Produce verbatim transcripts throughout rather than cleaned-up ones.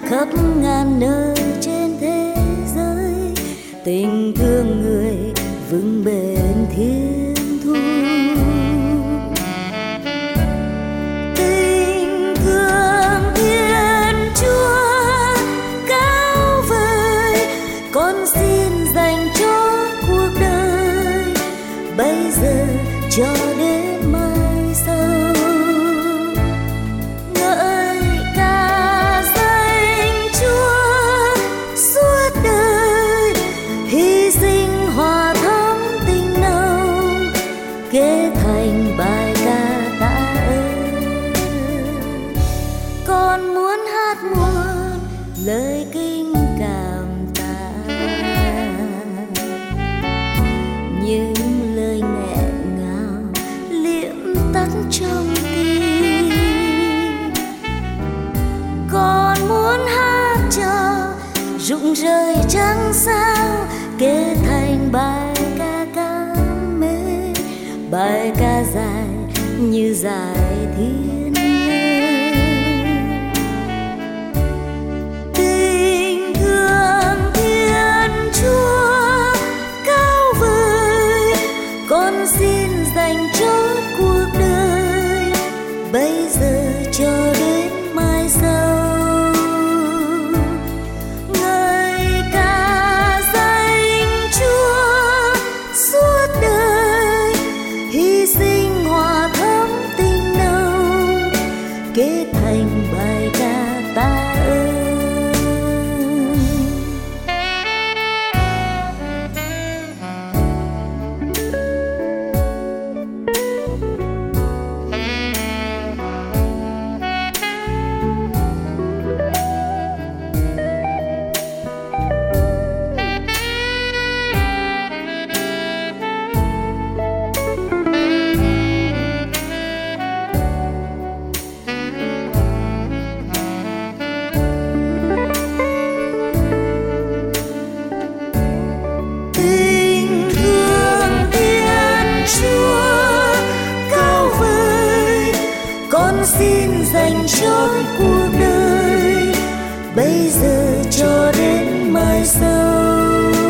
khắp ngàn nơi trên thế giới, tình thương người vững bền thiên thu. Tình thương Thiên Chúa cao vời, con xin dành cho cuộc đời bây giờ cho đến mai sau. Ngợi ca danh Chúa suốt đời, hy sinh hòa thắm tình nồng, kết thành bài ca tạ ơn. Con muốn hát muôn lời kinh cảm tạ, những lời nghẹn ngào liễm tắt trong tim. Con muốn hát cho rụng rời trăng sao, kết thành bài ca cảm mến, bài ca dài như dài thiên nhiên. Tình thương Thiên Chúa cao vời, con xin dành cho cuộc đời bây giờ cho đến mai sau. Ngợi ca danh Chúa suốt đời, hy sinh hòa thắm tình nồng, kết thành bài ca tạ ơn. Tình thương Thiên Chúa cao vời, con xin dành cho cuộc đời bây giờ cho đến mai sau.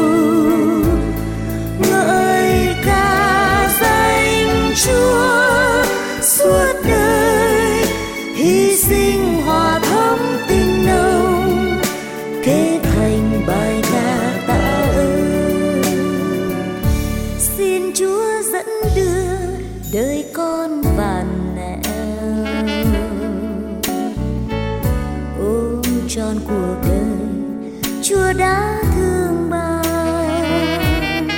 Ngợi ca danh Chúa suốt đời, hy sinh hòa thắm tình nồng, kết thành bài ca tạ ơn. Xin Chúa dẫn đưa đời con vàn nẻo, ôm trọn cuộc đời Chúa đã thương ban.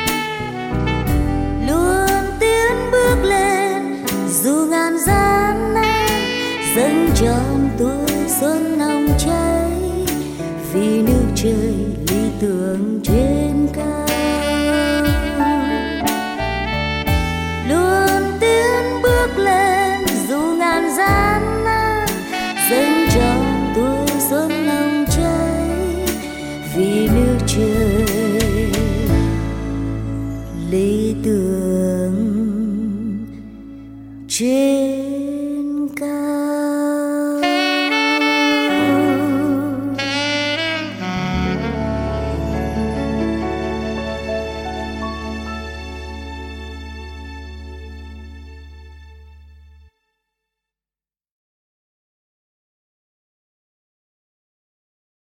Luôn tiến bước lên dù ngàn gian nan, dâng trọn tuổi xuân nồng cháy, vì nước trời lý tưởng trên cao. Luôn tiến bước lên dù ngàn gian nan, dâng trọn tuổi xuân nồng cháy, vì nước trời lý tưởng trên